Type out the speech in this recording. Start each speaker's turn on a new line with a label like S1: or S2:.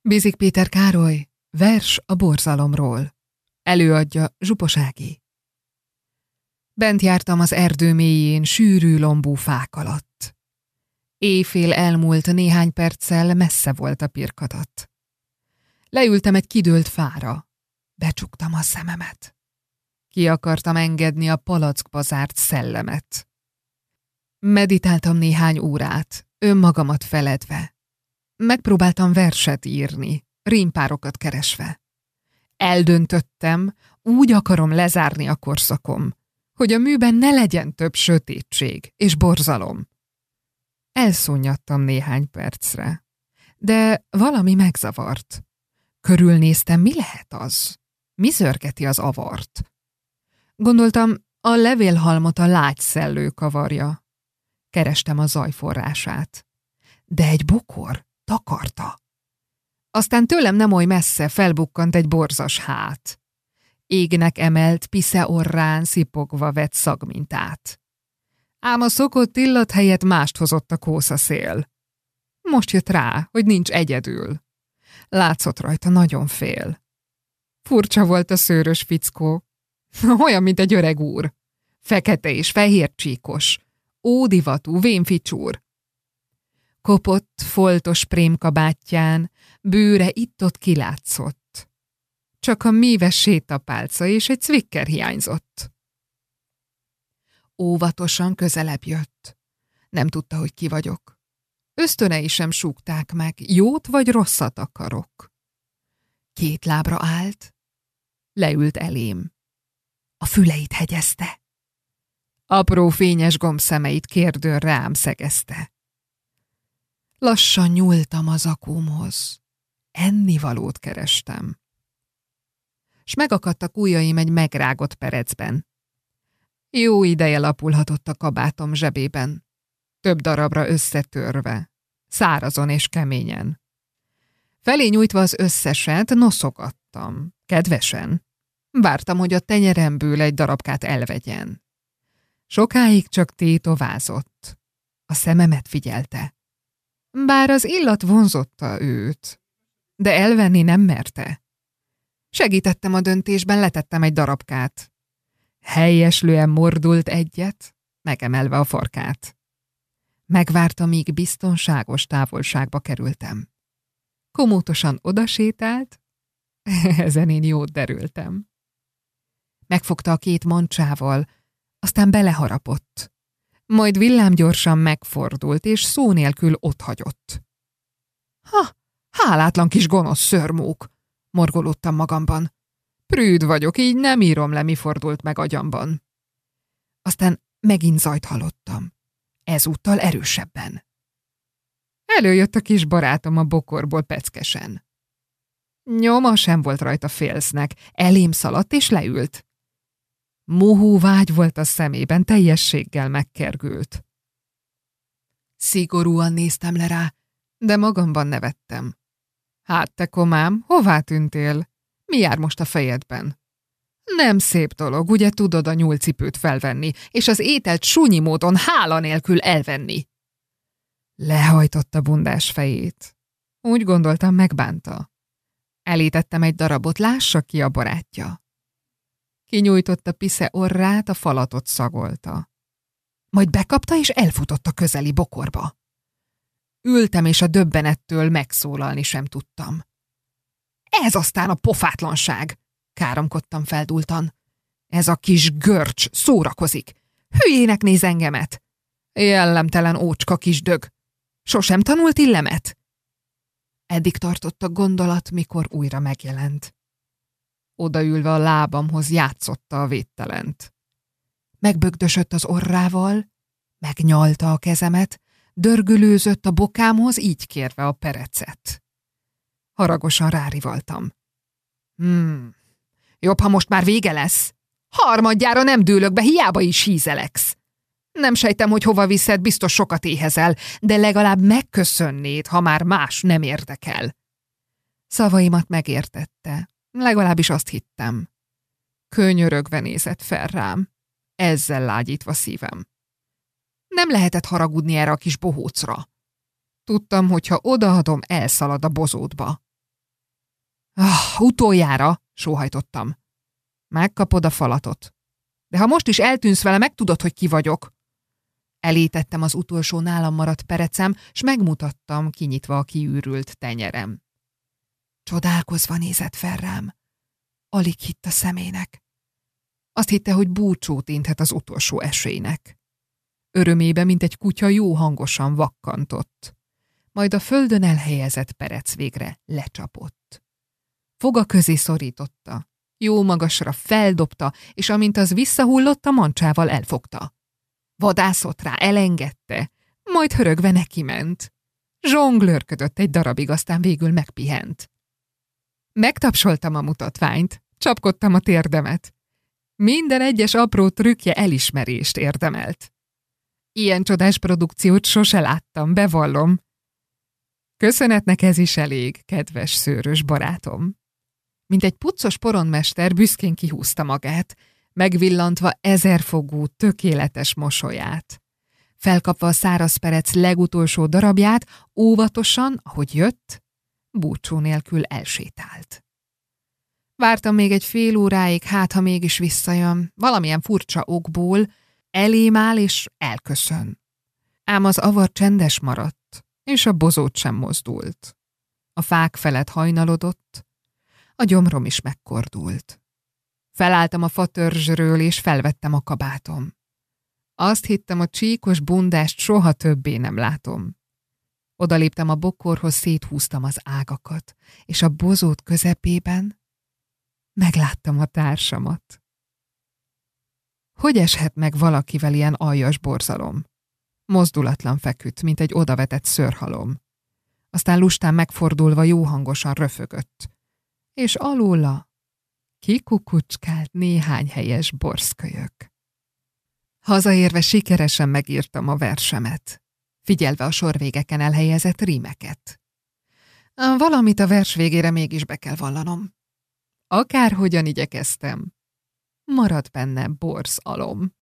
S1: Bizik Péter Károly, vers a borzalomról. Előadja Zsupos Ági. Bent jártam az erdő mélyén sűrű lombú fák alatt. Éjfél elmúlt, néhány perccel messze volt a pirkadat. Leültem egy kidőlt fára. Becsuktam a szememet. Ki akartam engedni a palackba zárt szellemet. Meditáltam néhány órát, önmagamat feledve. Megpróbáltam verset írni, rímpárokat keresve. Eldöntöttem, úgy akarom lezárni a korszakom, hogy a műben ne legyen több sötétség és borzalom. Elszunnyadtam néhány percre, de valami megzavart. Körülnéztem, mi lehet az? Mi zörgeti az avart? Gondoltam, a levélhalmot a lágy szellő kavarja. Kerestem a zaj forrását. De egy bokor takarta. Aztán tőlem nem oly messze felbukkant egy borzas hát. Égnek emelt pisze orrán szipogva vett szagmintát. Ám a szokott illat helyett mást hozott a kószaszél. Most jött rá, hogy nincs egyedül. Látszott rajta, nagyon fél. Furcsa volt a szőrös fickó. Olyan, mint egy öreg úr. Fekete és fehér csíkos. Ódivatú, vénficsúr. Kopott, foltos prémkabátján bőre itt-ott kilátszott. Csak a míves sétapálca és egy cvikker hiányzott. Óvatosan közelebb jött. Nem tudta, hogy ki vagyok. Ösztönei sem súgták meg, jót vagy rosszat akarok. 2 lábra állt, leült elém. A füleit hegyezte. Apró fényes gombszemeit kérdőn rám szegezte. Lassan nyúltam az akómhoz. Ennivalót kerestem. S megakadtak ujjaim egy megrágott perecben. Jó ideje lapulhatott a kabátom zsebében, több darabra összetörve, szárazon és keményen. Felé nyújtva az összeset noszogattam, kedvesen. Vártam, hogy a tenyeremből egy darabkát elvegyen. Sokáig csak tétovázott. A szememet figyelte. Bár az illat vonzotta őt, de elvenni nem merte. Segítettem a döntésben, letettem egy darabkát. Helyeslően mordult egyet, megemelve a farkát. Megvárta, míg biztonságos távolságba kerültem. Komótosan odasétált, ezen én jót derültem. Megfogta a 2 mancsával, aztán beleharapott. Majd villámgyorsan megfordult, és szó nélkül otthagyott. Hálátlan kis gonosz szörmók, morgolódtam magamban. Prűd vagyok, így nem írom le, mi fordult meg agyamban. Aztán megint zajt hallottam. Ezúttal erősebben. Előjött a kis barátom a bokorból peckesen. Nyoma sem volt rajta félsznek, elém szaladt és leült. Mohó vágy volt a szemében, teljességgel megkergült. Szigorúan néztem le rá, de magamban nevettem. Hát te komám, hová tűntél? Mi jár most a fejedben? Nem szép dolog, ugye tudod a nyúlcipőt felvenni, és az ételt súnyi módon hála nélkül elvenni. Lehajtotta bundás fejét. Úgy gondoltam, megbánta. Elítettem egy darabot, lássa ki a barátja. Kinyújtotta pisze orrát, a falatot szagolta. Majd bekapta és elfutott a közeli bokorba. Ültem, és a döbbenettől megszólalni sem tudtam. Ez aztán a pofátlanság, káromkodtam feldúltan. Ez a kis görcs szórakozik. Hülyének néz engemet. Jellemtelen ócska kis dög. Sosem tanult illemet? Eddig tartott a gondolat, mikor újra megjelent. Odaülve a lábamhoz játszotta a védtelent. Megbögdösött az orrával, megnyalta a kezemet, dörgülőzött a bokámhoz, így kérve a perecet. Haragosan rárivaltam. Jobb, ha most már vége lesz. Harmadjára nem dőlök be, hiába is hízeleksz. Nem sejtem, hogy hova viszed, biztos sokat éhezel, de legalább megköszönnéd, ha már más nem érdekel. Szavaimat megértette, legalábbis azt hittem. Könyörögve nézett fel rám, ezzel lágyítva szívem. Nem lehetett haragudni erre a kis bohócra. Tudtam, hogy ha odaadom, elszalad a bozótba. Utoljára, sóhajtottam. Megkapod a falatot. De ha most is eltűnsz vele, megtudod, hogy ki vagyok. Elítettem az utolsó nálam maradt perecem, s megmutattam, kinyitva a kiürült tenyerem. Csodálkozva nézett fel rám. Alig hitt a szemének. Azt hitte, hogy búcsút inthet az utolsó esélynek. Örömébe, mint egy kutya, jó hangosan vakkantott. Majd a földön elhelyezett perec végre lecsapott. Foga közé szorította, jó magasra feldobta, és amint az visszahullott, a mancsával elfogta. Vadászott rá, elengedte, majd hörögve nekiment. Zsonglőrködött egy darabig, aztán végül megpihent. Megtapsoltam a mutatványt, csapkodtam a térdemet. Minden egyes apró trükkje elismerést érdemelt. Ilyen csodás produkciót sose láttam, bevallom. Köszönetnek ez is elég, kedves szőrös barátom. Mint egy puccos porondmester büszkén kihúzta magát, megvillantva ezerfogú, tökéletes mosolyát. Felkapva a száraz perec legutolsó darabját, óvatosan, ahogy jött, búcsú nélkül elsétált. Vártam még egy fél óráig, hát ha mégis visszajön, valamilyen furcsa okból, elém áll és elköszön. Ám az avar csendes maradt, és a bozót sem mozdult. A fák felett hajnalodott, a gyomrom is megkordult. Felálltam a fatörzsről, és felvettem a kabátom. Azt hittem, a csíkos bundást soha többé nem látom. Odaléptem a bokorhoz, széthúztam az ágakat, és a bozót közepében megláttam a társamat. Hogy eshet meg valakivel ilyen aljas borzalom? Mozdulatlan feküdt, mint egy odavetett szőrhalom. Aztán lustán megfordulva jó hangosan röfögött, és alóla kikukucskált néhány helyes borszkölyök. Hazaérve sikeresen megírtam a versemet, figyelve a sorvégeken elhelyezett rímeket. Valamit a vers végére mégis be kell vallanom. Akárhogyan igyekeztem, marad benne borzalom.